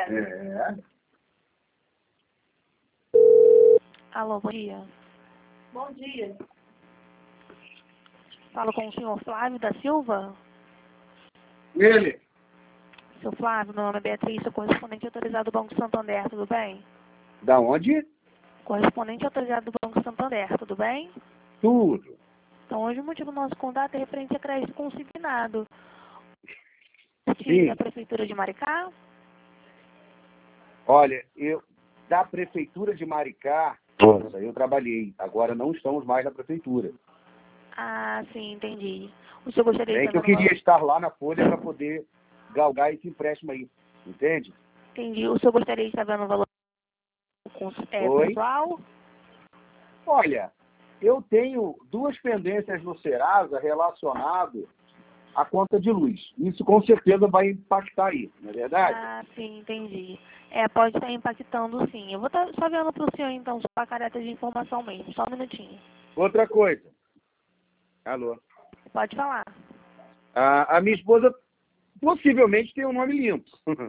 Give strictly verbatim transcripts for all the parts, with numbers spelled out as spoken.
É. Alô, bom dia. Bom dia. Falo com o senhor Flávio da Silva. Ele? Seu Flávio, meu nome é Beatriz, sou correspondente autorizado do Banco Santander, tudo bem? Da onde? Correspondente autorizado do Banco Santander, tudo bem? Tudo. Então, hoje o motivo do nosso contato é referente a crédito consignado. Sim. Da Prefeitura de Maricá? Olha, eu da Prefeitura de Maricá, nossa, eu trabalhei. Agora não estamos mais na Prefeitura. Ah, sim, entendi. O senhor gostaria É de que eu saber... queria estar lá na Folha para poder galgar esse empréstimo aí. Entende? Entendi. O senhor gostaria de saber no valor é, Oi? pessoal? Olha, eu tenho duas pendências no Serasa relacionado à conta de luz. Isso com certeza vai impactar aí, não é verdade? Ah, sim, entendi. É, pode estar impactando, sim. Eu vou estar só vendo para o senhor, então, só a careta de informação mesmo. Só um minutinho. Outra coisa. Alô? Pode falar. A, a minha esposa possivelmente tem um nome limpo.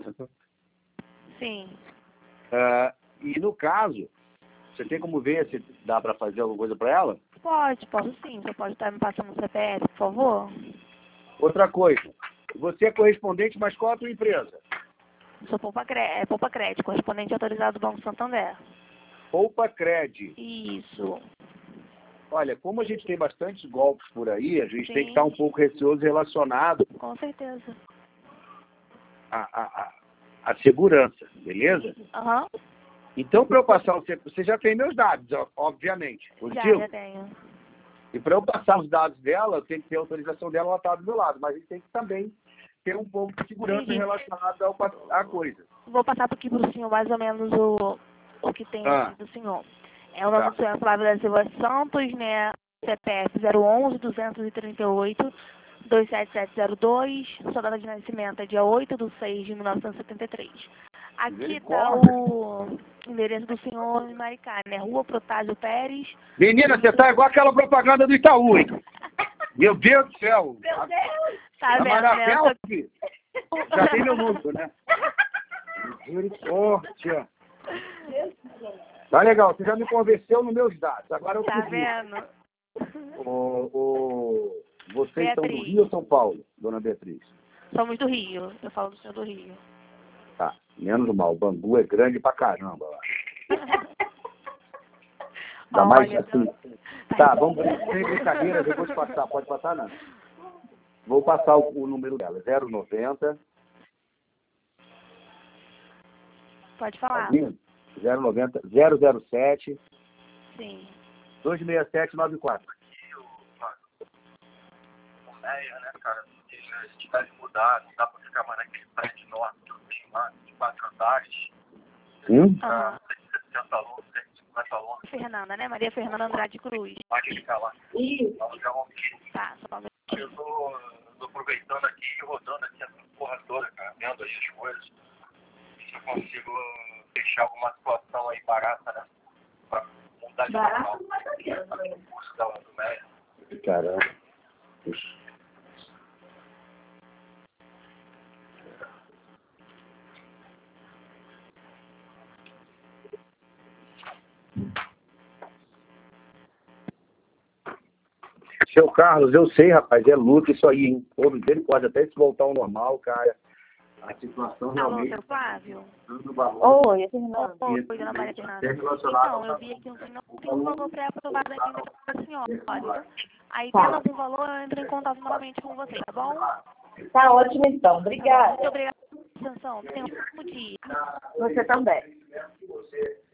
Sim. Ah, e no caso, você tem como ver se dá para fazer alguma coisa para ela? Pode, posso sim. Você pode estar me passando o C P F, por favor? Outra coisa. Você é correspondente, mas qual a tua empresa? Sou Poupa, Cre... é, Poupa Crédito, correspondente autorizado do Banco Santander. Poupa Cred. Isso. Olha, como a gente tem bastante golpes por aí, a gente Sim. tem que estar um pouco receoso relacionado Com certeza. à, à, à, à segurança, beleza? Aham. Então, para eu passar o C P F, você já tem meus dados, ó, obviamente, Já, positivo? já tenho. E para eu passar os dados dela, eu tenho que ter a autorização dela, ela está do meu lado, mas a gente tem que também ter um pouco de segurança Entendi. relacionada ao, à coisa. Vou passar aqui para o senhor mais ou menos o, o que tem Ah. aqui do senhor. É o nome Tá. do senhor é Flávio da Silva Santos, né? C P F zero onze, duzentos e trinta e oito, dois sete sete zero dois. Sua data de nascimento é dia oito de seis de mil novecentos e setenta e três. Aqui está Misericórdia. o endereço do senhor em Maricá, né? Rua Protásio Pérez. Menina, você tá igual aquela propaganda do Itaú, hein? Meu Deus do céu. Meu Deus! Tá A vendo, né? Marafel, filho, já tem meu número, né? Misericórdia. Tá legal, você já me convenceu nos meus dados. Agora eu Tá preciso. vendo? O, o, vocês são do Beatriz. Rio ou São Paulo, dona Beatriz? Somos do Rio. Eu falo do senhor do Rio. Tá, menos mal. O Bangu é grande pra caramba lá. Ainda mais Olha, assim. tá Tá, vamos sem brincadeira, eu vou te passar. Pode passar, não? Vou passar o, o número dela. zero noventa. Pode Tá falar. vindo? zero noventa, zero zero sete, Sim. dois seis sete nove quatro. Meia, né, cara? Porque a gente deve mudar, não dá pra ficar mais naquele prédio enorme que eu tenho lá, de quatro andares. Hum? Aham. cento e sessenta alunos, cento e cinquenta alunos, Fernanda, né? Maria Fernanda Andrade Cruz. pode ficar lá. Isso. Alugar um ambiente. Tá, só um Eu tô, eu tô aproveitando aqui e rodando aqui essa porra toda, cara, vendo aí as coisas. Se eu consigo fechar alguma situação aí barata, né? Pra mudar de Barato local. não vai ter, né? O curso da, do médio. Caramba. Puxa. Seu Carlos, eu sei, rapaz, é luta isso aí, hein? Pô, ele pode até se voltar ao normal, cara. A situação Alô, realmente... seu Flávio? Tudo barulho. Oi, é Fernanda. Oi, dona Maria Fernanda. É relacionado Então, eu ao- vi aqui um senhor tem um valor pré-aprovado aqui da senhora. Aí, Tá. tendo algum valor, eu entro em contato novamente com você, tá bom? Tá ótimo então. Tá bom. Obrigada. Muito obrigada pela atenção. Tenha um bom dia. Você também.